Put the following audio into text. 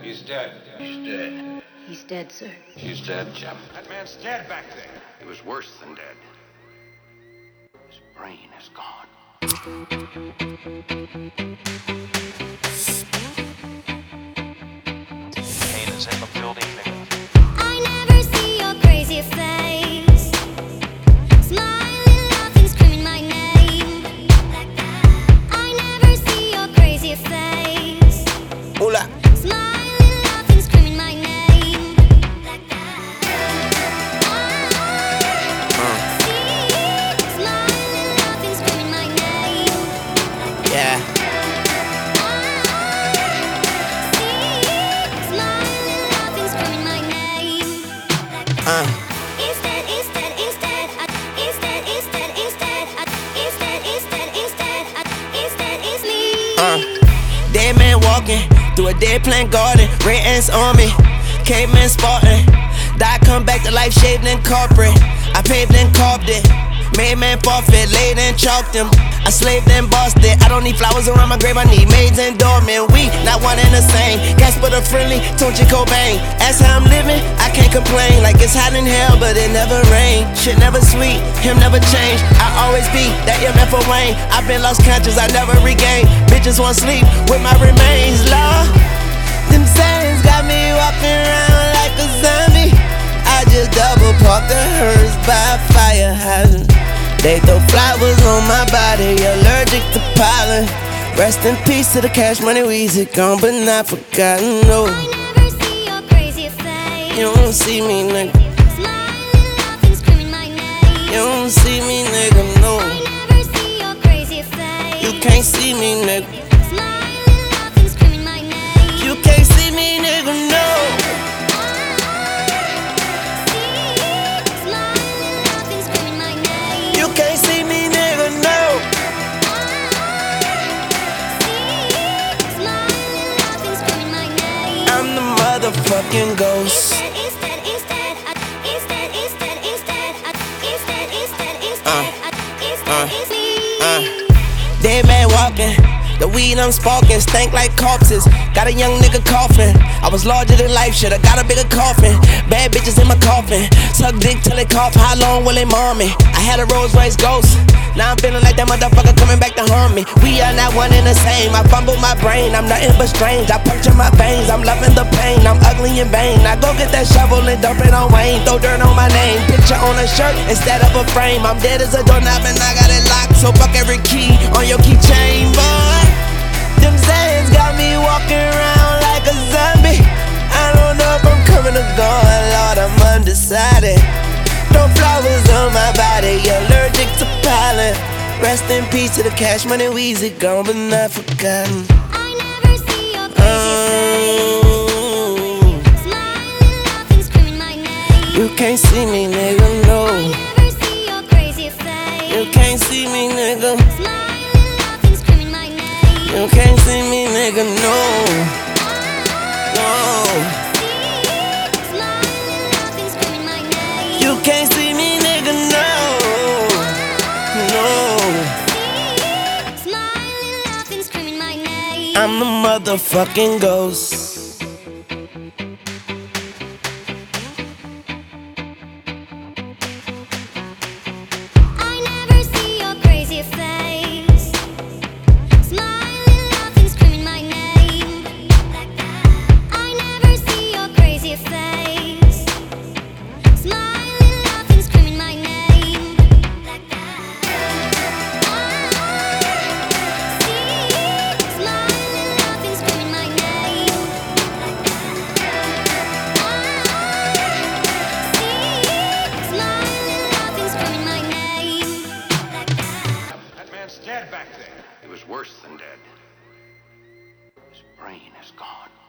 He's dead. He's dead. He's dead, sir. He's dead, Jim. That man's dead back there. He was worse than dead. His brain is gone. Kane is in the building. I never see your crazy face. Smiling, laughing, screaming my name. I never see your crazy face. Hola. Smiling, laughing, screaming my name. Smiling, laughing, screaming my name. Yeah. Smiling, laughing, screaming my name. Instead, instead, instead, instead, instead, instead, instead, instead, instead, instead, it's me. Dead man walking through a dead plant garden. Red ants on me. Caveman Spartan. Die come back to life shaved and corporate. I paved and carved it. Made man forfeit, laid and chalked him. I slaved and bossed it. I don't need flowers around my grave, I need maids and doormen. We not one and the same. Casper the friendly, Tunchi Cobain. That's how I'm living, I can't complain. Like it's hot in hell, but it never rain. Shit never sweet, him never change. I always be that MF for Wayne. I've been lost conscious, I never regain. Bitches want sleep with my remains, Lord. Them sayings got me walking around like a zombie. I just double parked the hearse by a fire hydrant. They throw flowers on my body, allergic to pollen. Rest in peace to the Cash Money Weezy, gone but not forgotten, no. I never see your crazy face. You don't see me, nigga. Smiling, laughing, screaming my name. You don't see me, nigga, no. I never see your crazy face. You can't see me, nigga. Smiling, laughing, screaming my name. You can't see me, nigga, no. Smiling, laughing, screaming my name. You can't see me, nigga, no. Smiling, laughing, screaming my name. I'm the motherfucking ghost. Instead, instead, instead, instead, instead, instead, instead, it's me. Dead man walking, the weed I'm sparking, stank like corpses. Got a young nigga coughing. I was larger than life, shit. I got a bigger coffin. Bad bitches in my coffin. Suck dick till it cough. How long will it maul me? I had a Rolls Royce Ghost. Now I'm feeling like that motherfucker coming back to harm me. We are not one and the same. I fumble my brain, I'm nothing but strange. I puncture my veins, I'm loving the pain. I'm ugly and vain. Now go get that shovel and dump it on Wayne. Throw dirt on my name, picture on a shirt instead of a frame. I'm dead as a doorknob and I got it locked. So fuck every key on your keychain, boy. Them sayings got me walking around like a zombie. I don't know if I'm coming or going, Lord, I'm undecided. Throw flowers on my body, allergic to pollen. Rest in peace to the Cash Money Weezy, gone but not forgotten. I never see your crazy face. Smiling, laughing, screaming my name. You can't see me, nigga, no. I never see your crazy face. You can't see me, nigga. Smiling, laughing, screaming my name. You can't see me, nigga, no. No. Smiling, laughing, screaming my name. You can't see me, nigga, no. No. Smiling, laughing, screaming my name. I'm the motherfucking ghost. I never see your crazy face. Smiling, laughing, screaming my name. I never see your crazy face. Smiling, laughing, screaming my name. Smiling, laughing, screaming my name. Smiling, laughing, screaming my name. That man's dead back there. He was worse than dead. His brain is gone.